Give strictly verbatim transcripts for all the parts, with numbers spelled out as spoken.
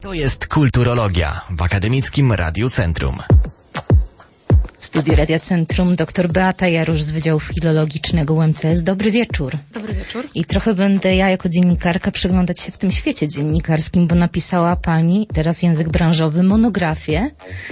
To jest Kulturologia w Akademickim Radiu Centrum. W studiu Radia Centrum dr Beata Jarusz z Wydziału Filologicznego U M C S. Dobry wieczór. Dobry wieczór. I trochę będę ja jako dziennikarka przyglądać się w tym świecie dziennikarskim, bo napisała Pani, teraz język branżowy, monografię.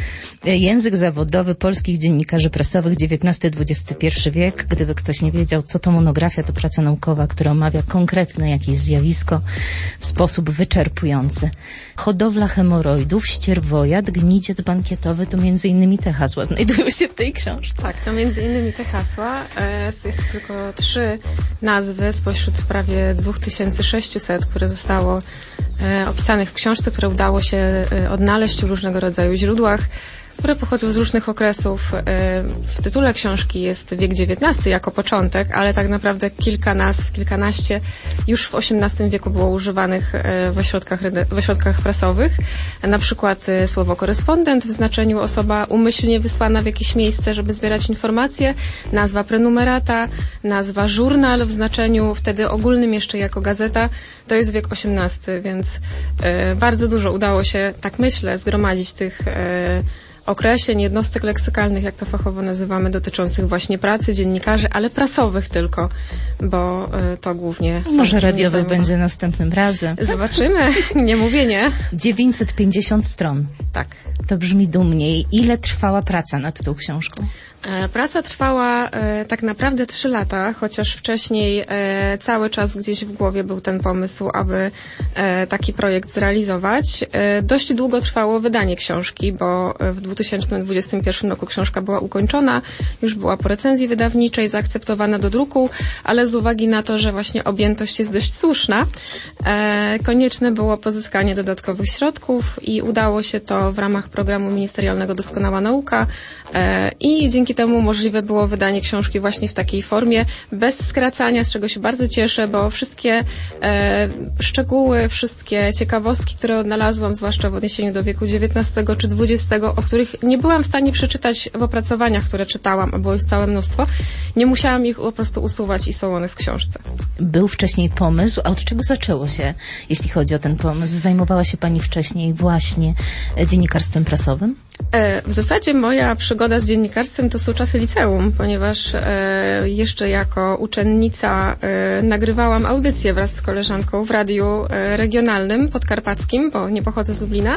Język zawodowy polskich dziennikarzy prasowych dziewiętnasty dwudziesty pierwszy wiek. Gdyby ktoś nie wiedział, co to monografia, to praca naukowa, która omawia konkretne jakieś zjawisko w sposób wyczerpujący. Hodowla hemoroidów, ścierwojad, gnidziec bankietowy, to między innymi te hasła znajdują się w tej książce. Tak, to między innymi te hasła. Jest tylko trzy nazwy spośród prawie dwa tysiące sześćset, które zostało opisanych w książce, które udało się odnaleźć w różnego rodzaju źródłach, które pochodzą z różnych okresów. W tytule książki jest wiek dziewiętnasty jako początek, ale tak naprawdę kilka nazw, kilkanaście już w osiemnastym wieku było używanych w ośrodkach, w ośrodkach prasowych. Na przykład słowo korespondent w znaczeniu osoba umyślnie wysłana w jakieś miejsce, żeby zbierać informacje, nazwa prenumerata, nazwa żurnal w znaczeniu wtedy ogólnym jeszcze jako gazeta. To jest wiek osiemnasty, więc bardzo dużo udało się, tak myślę, zgromadzić tych określeń, jednostek leksykalnych, jak to fachowo nazywamy, dotyczących właśnie pracy dziennikarzy, ale prasowych tylko, bo to głównie... Może radiowy będzie następnym razem. Zobaczymy, nie mówię nie. dziewięćset pięćdziesiąt stron. Tak. To brzmi dumnie. Ile trwała praca nad tą książką? Praca trwała e, tak naprawdę trzy lata, chociaż wcześniej e, cały czas gdzieś w głowie był ten pomysł, aby e, taki projekt zrealizować. E, dość długo trwało wydanie książki, bo w dwa tysiące dwudziestym pierwszym roku książka była ukończona, już była po recenzji wydawniczej, zaakceptowana do druku, ale z uwagi na to, że właśnie objętość jest dość słuszna, e, konieczne było pozyskanie dodatkowych środków i udało się to w ramach programu ministerialnego Doskonała Nauka e, i dzięki Dzięki temu możliwe było wydanie książki właśnie w takiej formie, bez skracania, z czego się bardzo cieszę, bo wszystkie e, szczegóły, wszystkie ciekawostki, które odnalazłam, zwłaszcza w odniesieniu do wieku dziewiętnastego czy dwudziestego, o których nie byłam w stanie przeczytać w opracowaniach, które czytałam, a było ich całe mnóstwo, nie musiałam ich po prostu usuwać i są one w książce. Był wcześniej pomysł, a od czego zaczęło się, jeśli chodzi o ten pomysł? Zajmowała się Pani wcześniej właśnie dziennikarstwem prasowym? W zasadzie moja przygoda z dziennikarstwem to są czasy liceum, ponieważ e, jeszcze jako uczennica e, nagrywałam audycję wraz z koleżanką w radiu e, regionalnym podkarpackim, bo nie pochodzę z Lublina.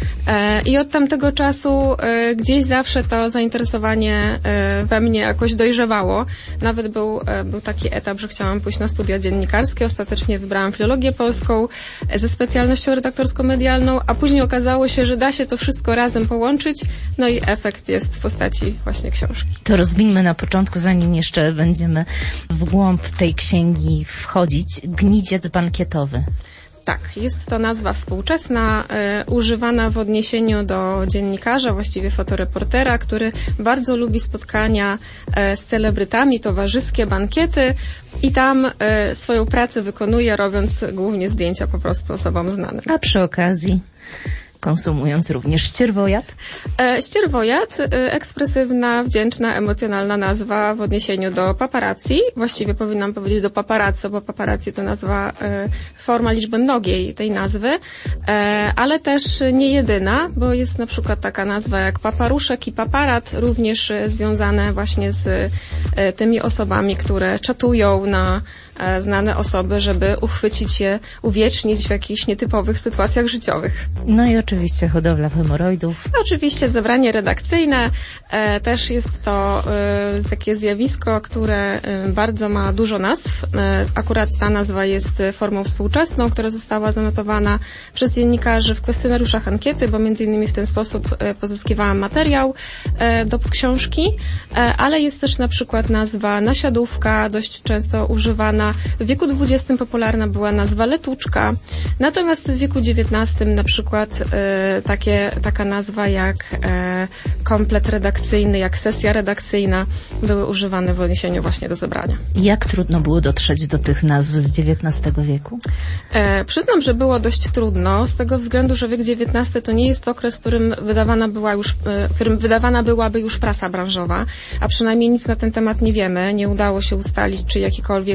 E, I od tamtego czasu e, gdzieś zawsze to zainteresowanie e, we mnie jakoś dojrzewało. Nawet był, e, był taki etap, że chciałam pójść na studia dziennikarskie. Ostatecznie wybrałam filologię polską e, ze specjalnością redaktorsko-medialną, a później okazało się, że da się to wszystko razem połączyć. No i efekt jest w postaci właśnie książki. To rozwińmy na początku, zanim jeszcze będziemy w głąb tej księgi wchodzić. Gnidziec bankietowy. Tak, jest to nazwa współczesna, e, używana w odniesieniu do dziennikarza, właściwie fotoreportera, który bardzo lubi spotkania e, z celebrytami, towarzyskie, bankiety i tam e, swoją pracę wykonuje, robiąc głównie zdjęcia po prostu osobom znanym. A przy okazji konsumując również ścierwojad? E, ścierwojad, e, ekspresywna, wdzięczna, emocjonalna nazwa w odniesieniu do paparazzi. Właściwie powinnam powiedzieć do paparazzo, bo paparazzi to nazwa, e, forma liczby mnogiej tej nazwy, e, ale też nie jedyna, bo jest na przykład taka nazwa jak paparuszek i paparat, również e, związane właśnie z e, tymi osobami, które czatują na e, znane osoby, żeby uchwycić je, uwiecznić w jakichś nietypowych sytuacjach życiowych. No i oczywiście hodowla hemoroidów. Oczywiście zebranie redakcyjne. E, też jest to e, takie zjawisko, które e, bardzo ma dużo nazw. E, akurat ta nazwa jest formą współczesną, która została zanotowana przez dziennikarzy w kwestionariuszach ankiety, bo między innymi w ten sposób e, pozyskiwałam materiał e, do książki, e, ale jest też na przykład nazwa nasiadówka, dość często używana. W wieku dwudziestym popularna była nazwa letuczka, natomiast w wieku dziewiętnastym na przykład e, Takie, taka nazwa jak e, komplet redakcyjny, jak sesja redakcyjna były używane w odniesieniu właśnie do zebrania. Jak trudno było dotrzeć do tych nazw z dziewiętnastego wieku? E, przyznam, że było dość trudno, z tego względu, że wiek dziewiętnasty to nie jest okres, w którym wydawana była już, e, w którym wydawana byłaby już prasa branżowa, a przynajmniej nic na ten temat nie wiemy. Nie udało się ustalić, czy jakikolwiek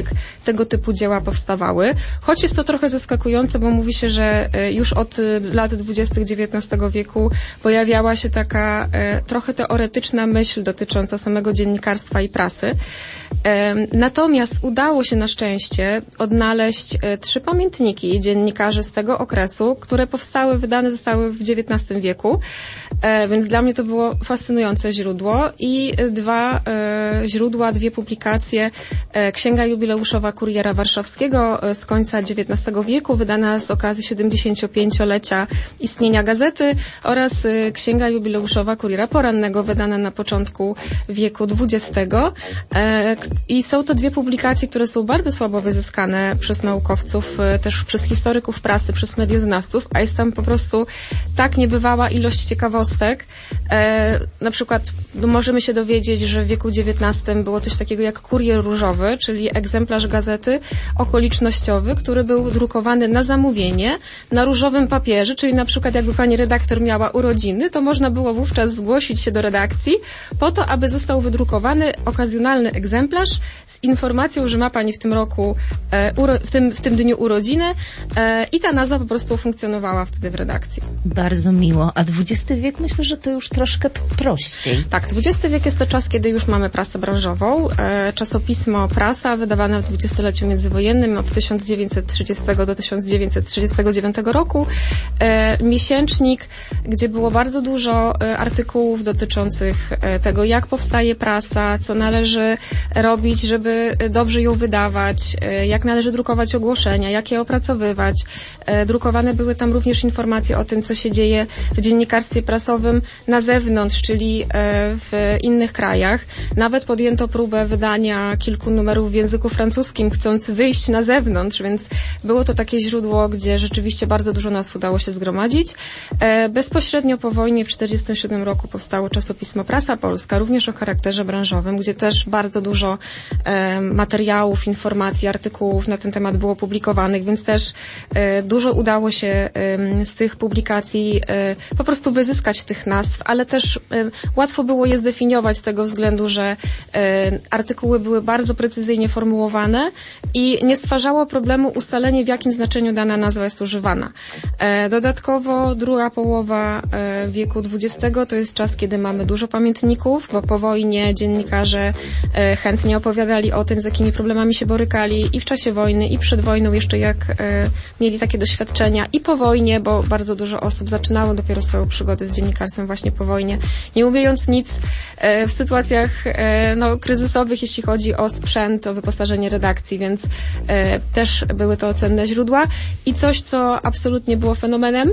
tego typu dzieła powstawały. Choć jest to trochę zaskakujące, bo mówi się, że już od lat dwudziestych dziewiętnastego wieku pojawiała się taka trochę teoretyczna myśl dotycząca samego dziennikarstwa i prasy. Natomiast udało się na szczęście odnaleźć trzy pamiętniki dziennikarzy z tego okresu, które powstały, wydane zostały w dziewiętnastym wieku, więc dla mnie to było fascynujące źródło i dwa źródła, dwie publikacje. Księga jubileuszowa Kuriera Warszawskiego z końca dziewiętnastego wieku, wydana z okazji siedemdziesięciopięciolecia istnienia gazety, oraz Księga jubileuszowa Kuriera Porannego, wydana na początku wieku dwudziestego. I są to dwie publikacje, które są bardzo słabo wyzyskane przez naukowców, też przez historyków prasy, przez medioznawców, a jest tam po prostu tak niebywała ilość ciekawostek. E, na przykład no, możemy się dowiedzieć, że w wieku dziewiętnastym było coś takiego jak kurier różowy, czyli egzemplarz gazety okolicznościowy, który był drukowany na zamówienie, na różowym papierze, czyli na przykład jakby pani redaktor miała urodziny, to można było wówczas zgłosić się do redakcji po to, aby został wydrukowany okazjonalny egzemplarz z informacją, że ma pani w tym roku, e, uro, w, tym, w tym dniu urodziny e, i ta nazwa po prostu funkcjonowała wtedy w redakcji. Bardzo miło. A dwudziesty wiek myślę, że to już troszkę prościej. Tak, dwudziesty wiek jest to czas, kiedy już mamy prasę branżową. E, czasopismo Prasa, wydawane w dwudziestoleciu międzywojennym od tysiąc dziewięćset trzydziestego do tysiąc dziewięćset trzydziestego dziewiątego roku. E, miesięcznik, gdzie było bardzo dużo e, artykułów dotyczących e, tego, jak powstaje prasa, co należy robić, żeby dobrze ją wydawać, e, jak należy drukować ogłoszenia, jak je opracowywać. E, drukowane były tam również informacje o tym, co się dzieje w dziennikarstwie prasowym na zewnątrz, czyli w innych krajach. Nawet podjęto próbę wydania kilku numerów w języku francuskim, chcąc wyjść na zewnątrz, więc było to takie źródło, gdzie rzeczywiście bardzo dużo nas udało się zgromadzić. Bezpośrednio po wojnie w tysiąc dziewięćset czterdziestym siódmym roku powstało czasopismo Prasa Polska, również o charakterze branżowym, gdzie też bardzo dużo materiałów, informacji, artykułów na ten temat było publikowanych, więc też dużo udało się z tych publikacji po prostu wyzyskać tych nazw, ale też łatwo było je zdefiniować z tego względu, że artykuły były bardzo precyzyjnie formułowane i nie stwarzało problemu ustalenie, w jakim znaczeniu dana nazwa jest używana. Dodatkowo druga połowa wieku dwudziestego to jest czas, kiedy mamy dużo pamiętników, bo po wojnie dziennikarze chętnie opowiadali o tym, z jakimi problemami się borykali i w czasie wojny, i przed wojną jeszcze jak mieli takie doświadczenia, i po wojnie, bo bardzo dużo osób zaczynało dopiero swoją przygodę z dziennikarstwem właśnie po wojnie, nie umiejąc nic w sytuacjach no, kryzysowych, jeśli chodzi o sprzęt, o wyposażenie redakcji, więc też były to cenne źródła. I coś, co absolutnie było fenomenem,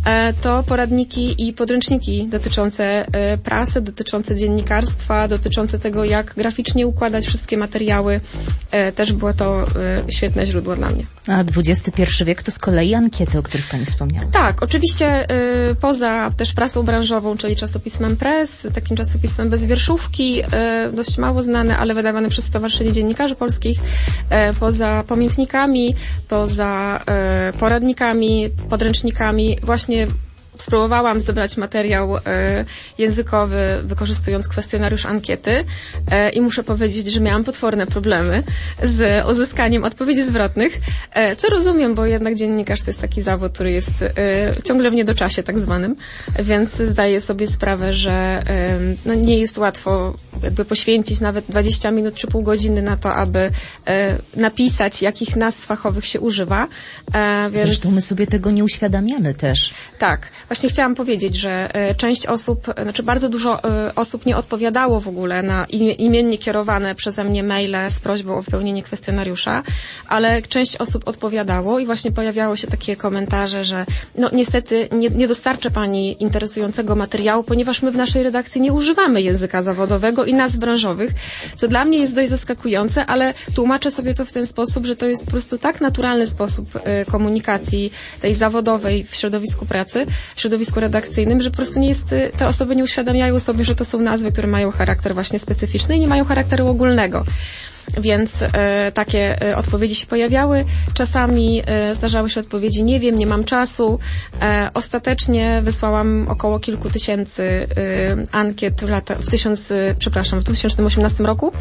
to poradniki i podręczniki dotyczące prasy, dotyczące dziennikarstwa, dotyczące tego, jak graficznie układać wszystkie materiały. Też było to świetne źródło dla mnie. A dwudziesty pierwszy wiek to z kolei ankiety, o których pani wspomniała. Tak, oczywiście y, poza też prasą branżową, czyli czasopismem Press, takim czasopismem bez wierszówki, y, dość mało znane, ale wydawane przez Stowarzyszenie Dziennikarzy Polskich, y, poza pamiętnikami, poza y, poradnikami, podręcznikami, właśnie spróbowałam zebrać materiał e, językowy, wykorzystując kwestionariusz ankiety e, i muszę powiedzieć, że miałam potworne problemy z uzyskaniem odpowiedzi zwrotnych, e, co rozumiem, bo jednak dziennikarz to jest taki zawód, który jest e, ciągle w niedoczasie tak zwanym, więc zdaję sobie sprawę, że e, no, nie jest łatwo jakby poświęcić nawet dwadzieścia minut czy pół godziny na to, aby e, napisać, jakich nazw fachowych się używa. E, więc... Zresztą my sobie tego nie uświadamiamy też. Tak. Właśnie chciałam powiedzieć, że część osób, znaczy bardzo dużo osób nie odpowiadało w ogóle na imiennie kierowane przeze mnie maile z prośbą o wypełnienie kwestionariusza, ale część osób odpowiadało i właśnie pojawiało się takie komentarze, że no niestety nie, nie dostarczę pani interesującego materiału, ponieważ my w naszej redakcji nie używamy języka zawodowego i nazw branżowych, co dla mnie jest dość zaskakujące, ale tłumaczę sobie to w ten sposób, że to jest po prostu tak naturalny sposób komunikacji tej zawodowej w środowisku pracy, w środowisku redakcyjnym, że po prostu nie jest, te osoby nie uświadamiają sobie, że to są nazwy, które mają charakter właśnie specyficzny i nie mają charakteru ogólnego. więc e, takie e, odpowiedzi się pojawiały. Czasami e, zdarzały się odpowiedzi nie wiem, nie mam czasu. E, ostatecznie wysłałam około kilku tysięcy e, ankiet w, lata, w, tysiąc, przepraszam, w dwa tysiące osiemnastym roku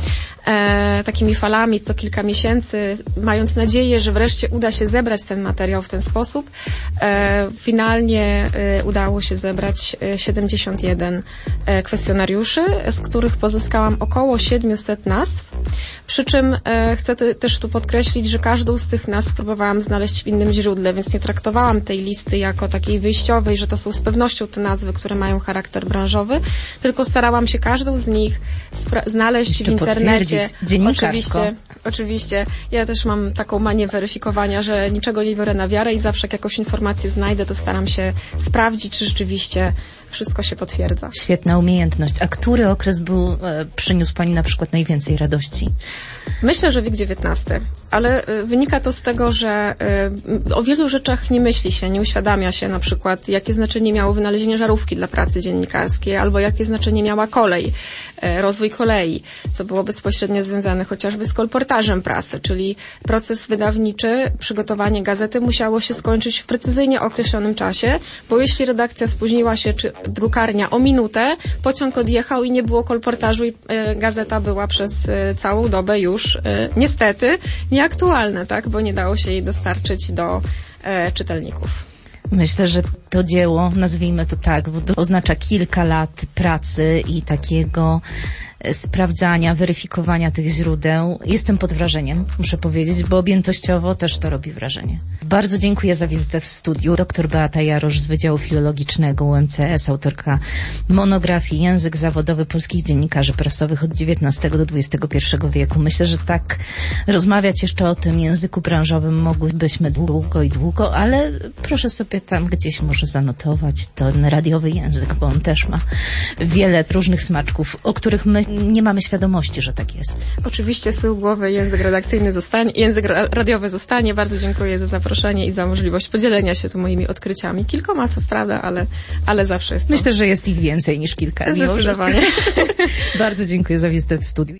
e, takimi falami co kilka miesięcy, mając nadzieję, że wreszcie uda się zebrać ten materiał w ten sposób. E, finalnie e, udało się zebrać siedemdziesiąt jeden e, kwestionariuszy, z których pozyskałam około siedmiuset nazw. Przy czym e, chcę te, też tu podkreślić, że każdą z tych nazw próbowałam znaleźć w innym źródle, więc nie traktowałam tej listy jako takiej wyjściowej, że to są z pewnością te nazwy, które mają charakter branżowy, tylko starałam się każdą z nich znaleźć Jeszcze w internecie. Dziennikarsko. Oczywiście, oczywiście. Ja też mam taką manię weryfikowania, że niczego nie biorę na wiarę i zawsze jak jakąś informację znajdę, to staram się sprawdzić, czy rzeczywiście wszystko się potwierdza. Świetna umiejętność. A który okres był, e, przyniósł Pani na przykład najwięcej radości? Myślę, że wiek dziewiętnasty, ale y, wynika to z tego, że y, o wielu rzeczach nie myśli się, nie uświadamia się na przykład, jakie znaczenie miało wynalezienie żarówki dla pracy dziennikarskiej, albo jakie znaczenie miała kolej, y, rozwój kolei, co było bezpośrednio związane chociażby z kolportażem prasy, czyli proces wydawniczy, przygotowanie gazety musiało się skończyć w precyzyjnie określonym czasie, bo jeśli redakcja spóźniła się, czy drukarnia o minutę, pociąg odjechał i nie było kolportażu i y, gazeta była przez y, całą dobę już y, niestety nieaktualna, tak, bo nie dało się jej dostarczyć do y, czytelników. Myślę, że to dzieło, nazwijmy to tak, bo to oznacza kilka lat pracy i takiego sprawdzania, weryfikowania tych źródeł. Jestem pod wrażeniem, muszę powiedzieć, bo objętościowo też to robi wrażenie. Bardzo dziękuję za wizytę w studiu. Doktor Beata Jarosz z Wydziału Filologicznego U M C S, autorka monografii Język zawodowy polskich dziennikarzy prasowych od dziewiętnastego do dwudziestego pierwszego wieku. Myślę, że tak rozmawiać jeszcze o tym języku branżowym mogłybyśmy długo i długo, ale proszę sobie tam gdzieś może zanotować ten radiowy język, bo on też ma wiele różnych smaczków, o których my nie mamy świadomości, że tak jest. Oczywiście z tyłu głowy język redakcyjny zostanie, język radiowy zostanie. Bardzo dziękuję za zaproszenie i za możliwość podzielenia się tu moimi odkryciami. Kilkoma, co prawda, ale, ale zawsze jest to. Myślę, że jest ich więcej niż kilka. Zdecydowanie. Bardzo dziękuję za wizytę w studiu.